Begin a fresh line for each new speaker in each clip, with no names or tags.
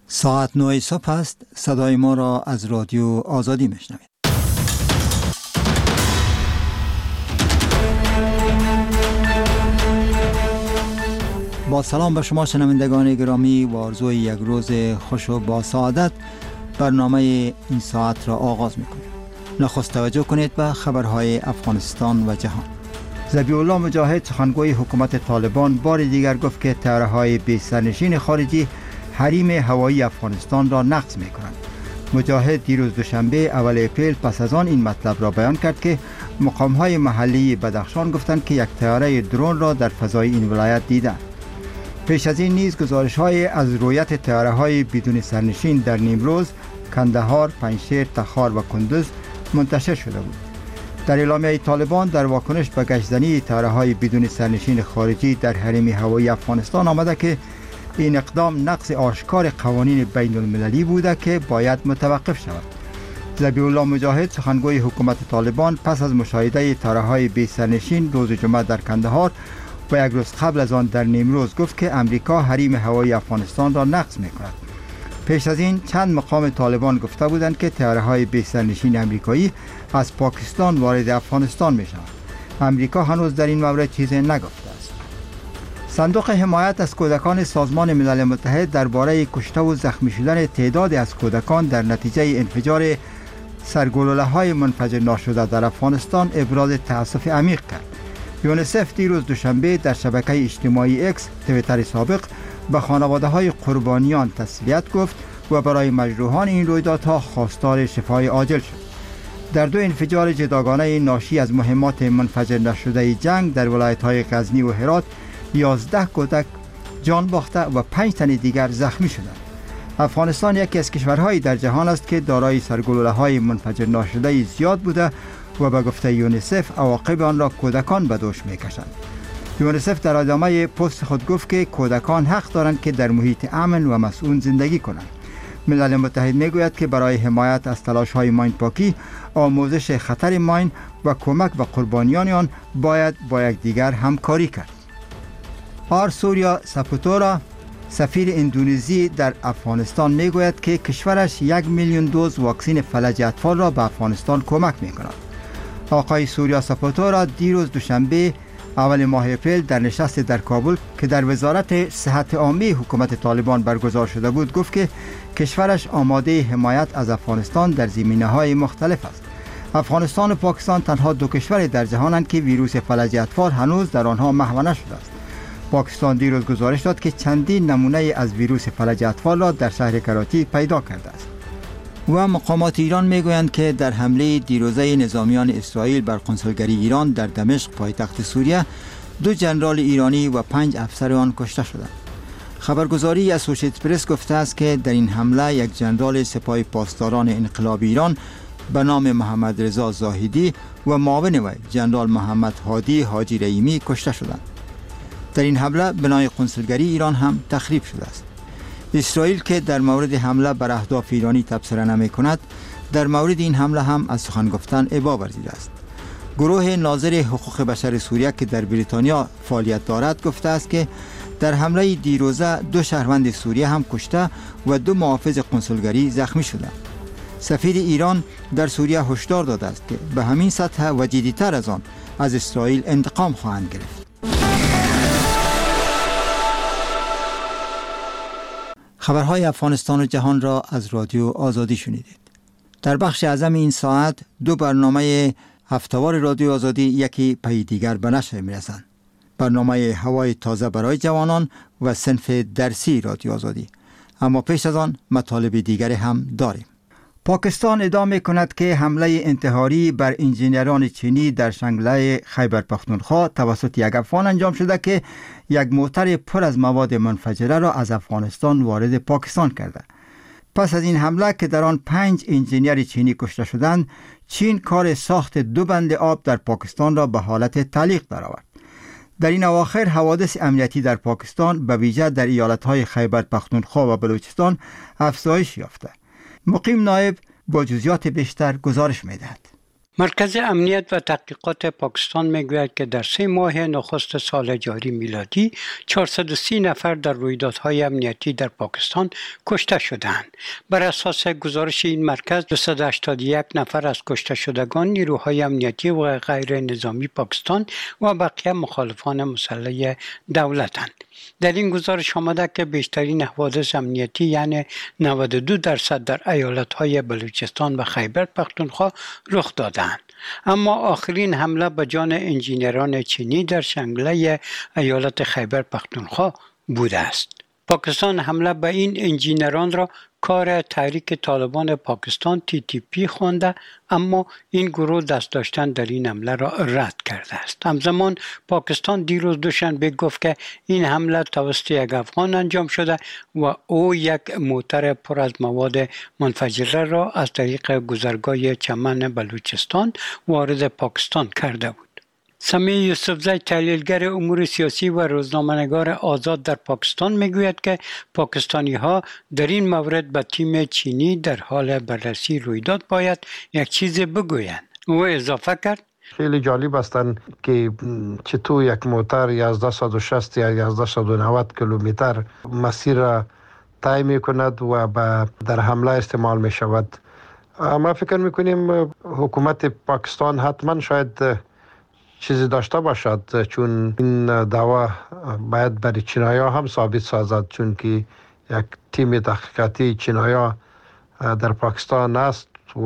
ساعت 9 صبح است. صدای ما را از رادیو آزادی میشنوید. با سلام به شما شنوندگان گرامی و آرزوی یک روز خوش و با سعادت برنامه این ساعت را آغاز میکنیم. نخست توجه کنید به خبرهای افغانستان و جهان. ذبیح الله مجاهد سخنگوی حکومت طالبان بار دیگر گفت که طیاره‌های بی سرنشین خارجی حریم هوایی افغانستان را نقض می‌کنند. مجاهد دیروز دوشنبه اول اپریل پس از آن این مطلب را بیان کرد که مقام‌های محلی بدخشان گفتند که یک طیاره درون را در فضای این ولایت دیدند. پیش از این نیز گزارش‌های از رویت طیاره‌های بدون سرنشین در نیمروز، کندهار، پنجشیر، تخار و کندوز منتشر شده بود. در اعلامیه طالبان در واکنش به گشتزنی طیاره‌های بدون سرنشین خارجی در حریم هوایی افغانستان آمده که این اقدام نقض آشکار قوانین بین المللی بوده که باید متوقف شود. ذبیح الله مجاهد سخنگوی حکومت طالبان پس از مشاهده طیاره‌های بی سرنشین روز جمعه در کندهار و یک روز قبل از آن در نیمروز گفت که امریکا حریم هوایی افغانستان را نقض می‌کند. پیش از این چند مقام طالبان گفته بودند که طیاره‌های بی سرنشین امریکایی از پاکستان وارد افغانستان می‌شوند. امریکا هنوز در این مورد چیزی نگفته است. صندوق حمایت از کودکان سازمان ملل متحد درباره کشته و زخمی شدن تعدادی از کودکان در نتیجه انفجار سرگلوله‌های منفجر ناشده در افغانستان ابراز تأسف عمیق کرد. یونیسف دیروز دوشنبه در شبکه اجتماعی اکس توییتر سابق به خانواده‌های قربانیان تسلیت گفت و برای مجروحان این رویدادها خواستار شفای عاجل شد. در دو انفجار جداگانه ناشی از مهمات منفجر نشده جنگ در ولایت‌های غزنی و هرات 11 کودک جان باخته و 5 تن دیگر زخمی شدند. افغانستان یکی از کشورهایی در جهان است که دارای سرگلوله‌های منفجر ناشده زیاد بوده و به گفته یونیسف عواقب آن را کودکان به دوش می‌کشند. یونیسف در ادامه پست خود گفت که کودکان حق دارند که در محیط امن و مسئول زندگی کنند. ملل متحد میگوید که برای حمایت از تلاش‌های ماین پاکی، آموزش خطر ماین و کمک به قربانیان آن باید با یکدیگر همکاری کرد. سوریا سپوتورا سفیر اندونزی در افغانستان میگوید که کشورش 1 میلیون دوز واکسن فلج اطفال را به افغانستان کمک میکند. آقای سوریا سپوتورا دیروز دوشنبه اول ماه اپریل در نشست در کابل که در وزارت صحت عامه حکومت طالبان برگزار شده بود گفت که کشورش آماده حمایت از افغانستان در زمینه‌های مختلف است. افغانستان و پاکستان تنها دو کشور در جهانند که ویروس فلج اطفال هنوز در آنها محو نشده است. پاکستان دیروز گزارش داد که چندین نمونه از ویروس فلج اطفال را در شهر کراچی پیدا کرده است. و مقامات ایران میگویند که در حمله دیروزه نظامیان اسرائیل بر قنصلگری ایران در دمشق پایتخت سوریه 2 ژنرال ایرانی و 5 افسر آن کشته شدند. خبرگزاری اسوشییتد پرس گفته است که در این حمله یک ژنرال سپاه پاسداران انقلاب ایران به نام محمد رضا زاهدی و معاون وی ژنرال محمد هادی حاجی رحیمی کشته شدند. در این حمله بنای قنصلگری ایران هم تخریب شده است. اسرائیل که در مورد حمله بر اهداف ایرانی تبصره نمی کند، در مورد این حمله هم از سخن گفتن ابا ورزیده است. گروه ناظر حقوق بشر سوریه که در بریتانیا فعالیت دارد گفته است که در حمله دیروزه 2 شهروند سوریه هم کشته و 2 محافظ قنصلگری زخمی شدند. سفیر ایران در سوریه هشدار داده است که به همین سطح و جدی‌تر از آن از اسرائیل انتقام خواهند گرفت. خبرهای افغانستان و جهان را از رادیو آزادی شنیدید. در بخش اعظم این ساعت 2 برنامه هفته‌وار رادیو آزادی یکی پی دیگر به نشر می‌رسند. برنامه هوای تازه برای جوانان و صنف درسی رادیو آزادی. اما پیش از آن مطالب دیگر هم داریم. پاکستان ادعا می‌کند که حمله انتحاری بر انجینران چینی در شنگله خیبر پختونخوا توسط یک افغان انجام شده که یک موتر پر از مواد منفجره را از افغانستان وارد پاکستان کرده. پس از این حمله که در آن 5 انجینر چینی کشته شدند، چین کار ساخت 2 بند آب در پاکستان را به حالت تعلیق درآورد. در این اواخر حوادث امنیتی در پاکستان به ویژه در ایالت‌های خیبر پختونخوا و بلوچستان افزایش یافته. مقیم نایب با جزئیات بیشتر گزارش می‌دهد.
مرکز امنیت و تحقیقات پاکستان میگوید که در 3 ماه نخست سال جاری میلادی 430 نفر در رویدادهای امنیتی در پاکستان کشته شدند. بر اساس گزارش این مرکز 281 نفر از کشته شدگان نیروهای امنیتی و غیر نظامی پاکستان و بقیه مخالفان مسلح دولتند. در این گزارش آمده که بیشترین حوادث امنیتی یعنی 92% در ایالت‌های بلوچستان و خیبر پختونخوا رخ دادند. اما آخرین حمله به جان انجینران چینی در شنگله ایالت خیبر پختونخوا بوده است. پاکستان حمله به این انجینران را کار تحریک طالبان پاکستان TTP خوانده، اما این گروه دست داشتن در این حمله را رد کرده است. همزمان پاکستان دیروز دوشنبه گفت که این حمله توسط یک افغان انجام شده و او یک موتر پر از مواد منفجره را از طریق گذرگاه چمن بلوچستان وارد پاکستان کرده بود. سمیع یوسفزی تحلیلگر امور سیاسی و روزنامه‌نگار آزاد در پاکستان میگوید که پاکستانی ها در این مورد به تیم چینی در حال بررسی رویداد باید یک چیز بگویند. او اضافه کرد
خیلی جالب هستند که چطور یک موتر 1160 یا 1190 کیلومتر مسیر را طی می کند و در حمله استعمال می شود. ما فکر می کنیم حکومت پاکستان حتما شاید چیزی داشته باشد، چون این دعوا باید برای چینایی‌ها هم ثابت سازد، چون که یک تیم تحقیقاتی چینایی‌ها در پاکستان است و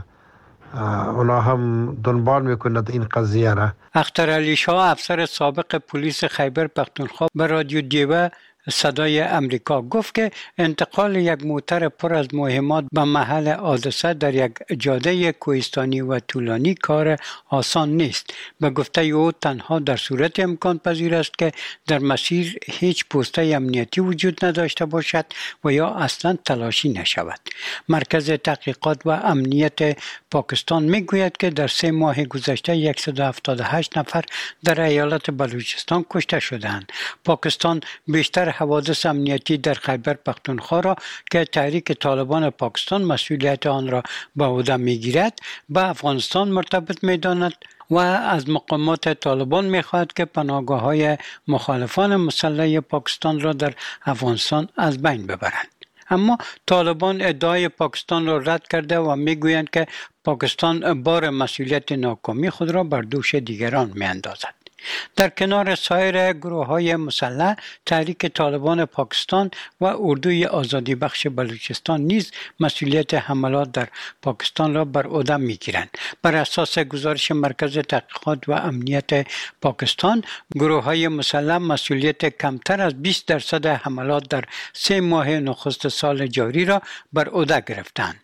اونا هم دنبال میکنند این قضیه را.
اخترعلی شاه افسر سابق پلیس خیبر پختونخوا به رادیو دیوه صدای امریکا گفت که انتقال یک موتر پر از مهمات به محل حادثه در یک جاده کوهستانی و طولانی کار آسان نیست. به گفته او تنها در صورت امکان پذیر است که در مسیر هیچ پوسته امنیتی وجود نداشته باشد و یا اصلا تلاشی نشود. مرکز تحقیقات و امنیت پاکستان میگوید که در 3 ماه گذشته 178 نفر در ایالت بلوچستان کشته شدند. پاکستان بیشتر حوادث امنیتی در خیبر پختونخوا را که تحریک طالبان پاکستان مسئولیت آن را به عهده میگیرد به افغانستان مرتبط میداند و از مقامات طالبان میخواهد که پناهگاه‌های مخالفان مسلح پاکستان را در افغانستان از بین ببرند. اما طالبان ادعای پاکستان را رد کرده و میگویند که پاکستان بار مسئولیت ناکامی خود را بر دوش دیگران میاندازد. در کنار سایر گروه‌های مسلح، تحریک طالبان پاکستان و اردوی آزادی بخش بلوچستان نیز مسئولیت حملات در پاکستان را بر عهده می‌گیرند. بر اساس گزارش مرکز تحقیقات و امنیت پاکستان، گروه‌های مسلح مسئولیت کمتر از 20% حملات در 3 ماه نخست سال جاری را بر عهده گرفتند.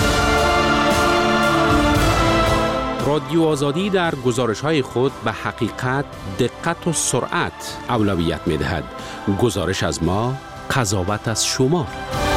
رادیو آزادی در گزارش‌های خود به حقیقت، دقت و سرعت اولویت می‌دهد. گزارش از ما، قضاوت از شما.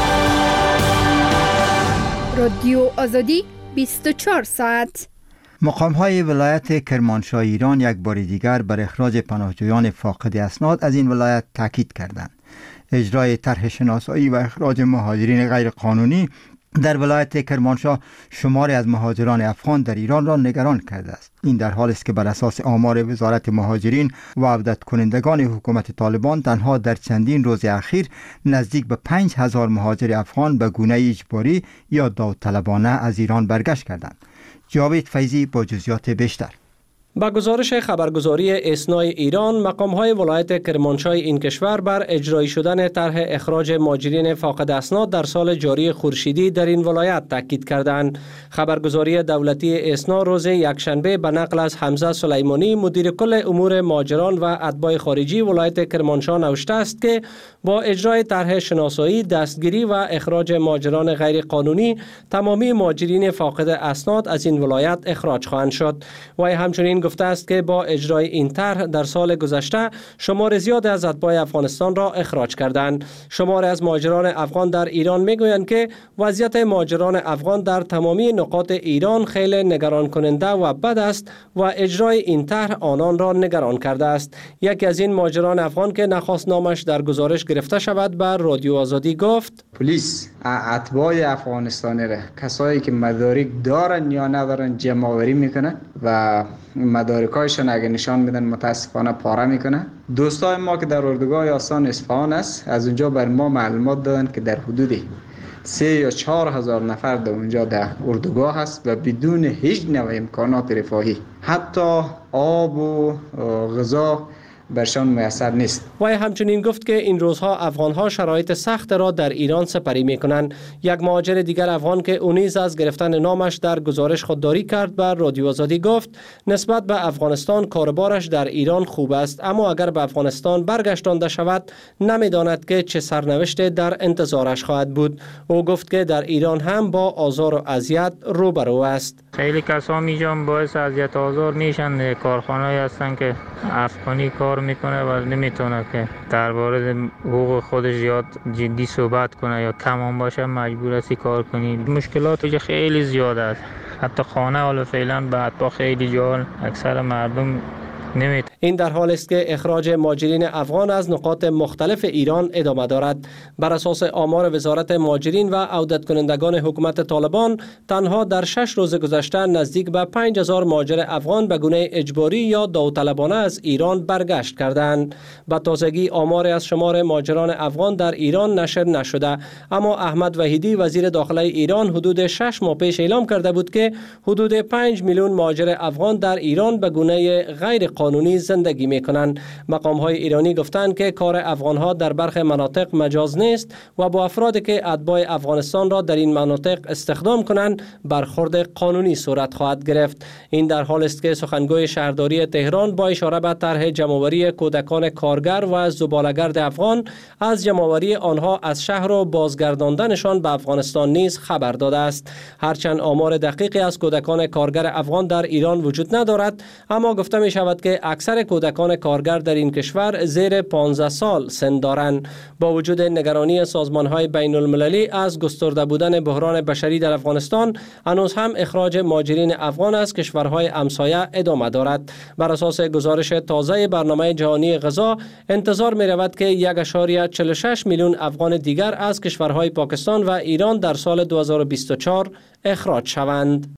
رادیو آزادی 24 ساعت.
مقام‌های ولایت کرمانشاه ایران یک بار دیگر بر اخراج پناهجویان فاقد اسناد از این ولایت تاکید کردند. اجرای طرح شناسایی و اخراج مهاجرین غیر قانونی در ولایت کرمانشاه شماری از مهاجران افغان در ایران را نگران کرده است. این در حالی است که بر اساس آمار وزارت مهاجرین و عودت کنندگان حکومت طالبان تنها در چندین روز اخیر نزدیک به 5000 مهاجر افغان به گونه اجباری یا داوطلبانه از ایران برگشت کردند. جاوید فیضی با جزئیات بیشتر.
با گزارش خبرگزاری اسنای ایران، مقام‌های ولایت کرمانشاه این کشور بر اجرایی شدن طرح اخراج مهاجرین فاقد اسناد در سال جاری خورشیدی در این ولایت تاکید کردند. خبرگزاری دولتی اسنا روز یکشنبه به نقل از حمزه سلیمانی، مدیر کل امور مهاجران و اتباع خارجی ولایت کرمانشاه نوشته است که با اجرای طرح شناسایی، دستگیری و اخراج مهاجران غیر قانونی، تمامی مهاجرین فاقد اسناد از این ولایت اخراج خواهند شد. و همچنین گفته است که با اجرای این طرح در سال گذشته شمار زیاد از اتباع افغانستان را اخراج کردند. شمار از مهاجران افغان در ایران میگویند که وضعیت مهاجران افغان در تمامی نقاط ایران خیلی نگران کننده و بد است و اجرای این طرح آنان را نگران کرده است. یکی از این مهاجران افغان که نخواست نامش در گزارش گرفته شود به رادیو آزادی گفت:
پلیس اتباع افغانستانی را، کسایی که مدارک دارن یا ندارن، جمع آوری میکنه و مدارکایشان اگه نشان میدن متاسفانه پاره میکنه. دوستای ما که در اردوگاه آسان اصفهان است، از اونجا بر ما معلومات دادن که در حدود 3 یا 4 هزار نفر در اونجا در اردوگاه هست و بدون هیچ نوع امکانات رفاهی، حتی آب و غذا برشان میسر نیست.
وی همچنین گفت که این روزها افغانها شرایط سخت را در ایران سپری میکنند. یک مهاجر دیگر افغان که او نیز از گرفتن نامش در گزارش خودداری کرد بر رادیو آزادی گفت نسبت به افغانستان کاربارش در ایران خوب است، اما اگر به افغانستان برگشتانده شود نمیداند که چه سرنوشت در انتظارش خواهد بود. او گفت که در ایران هم با آزار و اذیت روبرو است.
خیلی کسا میجام باعث اذیت آزار میشن. کارخانه‌ای هستن که افغانی کار میکنه و نمیتونه که درباره حقوق خودش زیاد جدی صحبت کنه یا کم باشه، مجبور است کار کنی. مشکلاتش خیلی زیاد است. حتی خانه حالا فعلا بعد با خیلی جا اکثر مردم نمیتونه.
این در حال است که اخراج مهاجرین افغان از نقاط مختلف ایران ادامه دارد. بر اساس آمار وزارت مهاجرین و عودت کنندگان حکومت طالبان، تنها در 6 روز گذشته نزدیک به 5000 مهاجر افغان به گونه اجباری یا داوطلبانه از ایران برگشت کردند. به تازگی آمار از شمار مهاجران افغان در ایران نشر نشده، اما احمد وحیدی وزیر داخله ایران حدود 6 ماه پیش اعلام کرده بود که حدود 5 میلیون مهاجر افغان در ایران به گونه غیر قانونی زندگی میکنند. مقام‌های ایرانی گفتند که کار افغان‌ها در برخی مناطق مجاز نیست و با افرادی که اتباع افغانستان را در این مناطق استخدام کنند برخورد قانونی صورت خواهد گرفت. این در حال است که سخنگوی شهرداری تهران با اشاره به طرح جمع‌آوری کودکان کارگر و زباله‌گرد افغان از جمع‌آوری آنها از شهر و بازگرداندنشان به افغانستان نیز خبر داده است. هرچند آمار دقیقی از کودکان کارگر افغان در ایران وجود ندارد، اما گفته می شود که اکثر کودکان کارگر در این کشور زیر 15 سال سن دارند. با وجود نگرانی سازمان‌های بین المللی از گسترده بودن بحران بشری در افغانستان، هنوز هم اخراج مهاجرین افغان از کشورهای همسایه ادامه دارد. بر اساس گزارش تازه برنامه جهانی غذا، انتظار می رود که 1.46 میلیون افغان دیگر از کشورهای پاکستان و ایران در سال 2024 اخراج شوند.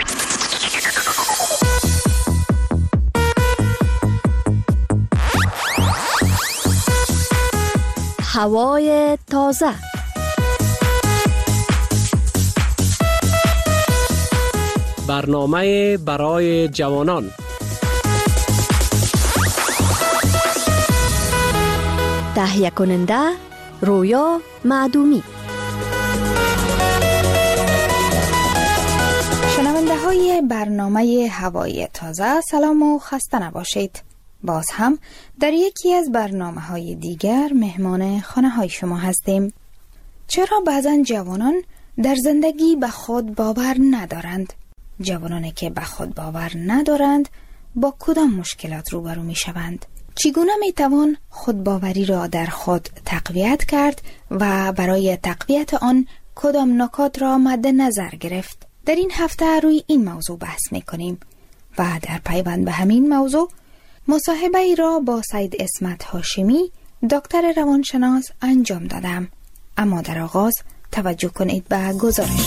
هوای تازه.
برنامه برای جوانان.
تهیه کننده رویا معدومی.
شنونده های برنامه هوای تازه، سلام و خسته نباشید. باز هم در یکی از برنامه‌های دیگر مهمان خانه‌های شما هستیم. چرا بعضن جوانان در زندگی به خود باور ندارند؟ جوانانی که به خود باور ندارند با کدام مشکلات روبرو می‌شوند؟ چگونه می‌توان خودباوری را در خود تقویت کرد و برای تقویت آن کدام نکات را مد نظر گرفت؟ در این هفته روی این موضوع بحث می‌کنیم و در پیوند به همین موضوع مصاحبه ای را با سید اسمت هاشمی، دکتر روانشناس انجام دادم. اما در آغاز توجه کنید به گزارش.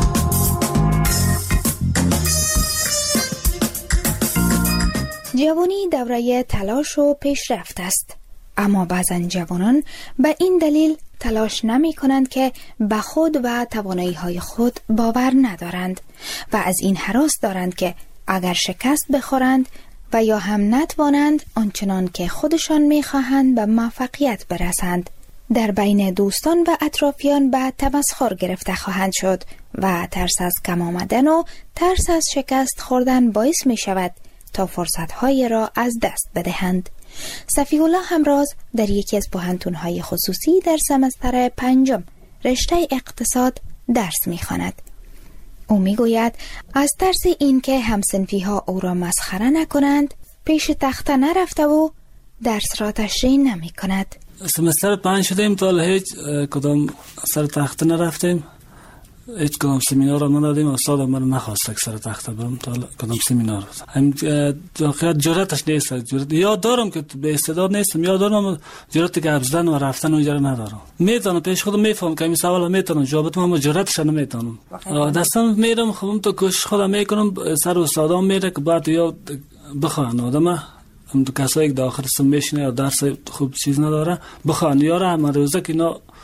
جوانی دوره تلاش و پیشرفت است، اما بعضا جوانان به این دلیل تلاش نمی کنند که به خود و توانایی های خود باور ندارند و از این هراس دارند که اگر شکست بخورند و یا هم نتوانند آنچنان که خودشان می‌خواهند به موفقیت برسند، در بین دوستان و اطرافیان به تمسخر گرفته خواهند شد و ترس از کم آمدن و ترس از شکست خوردن باعث می شود تا فرصت‌های را از دست بدهند. صفیح الله همراز در یکی از پوهنتون‌های خصوصی در سمستر 5 رشته اقتصاد درس می‌خواند. او میگوید از ترس اینکه همسنفی‌ها او را مسخره نکنند پیش تخته نرفته و درس را تشریح نمی کند.
سمستر 5 شدیم تا هیچ کدام سر تخته نرفتیم. هیچ کدام سمینار هم ندادیم. استاد من نخواست اکثر تخت برم تا کدام سمینار هم واقعیت جرأتش نیست. یاد دارم که به استعداد نیستم، یاد دارم جرأت که ابزدن و رفتن اونجا ندارم. میتونم پیش خودم میفهم که این سوال میتونم جواب بدم اما جرأتش نمیتونم. دستم میرم خودم تو کوشش خودم میکنم. سر استادام میره که بعد یا بخوان آدم هم تو کسایی که داخل سم میشینه یا درس خوب چیز نداره بخوان یاره هم روزه که اینا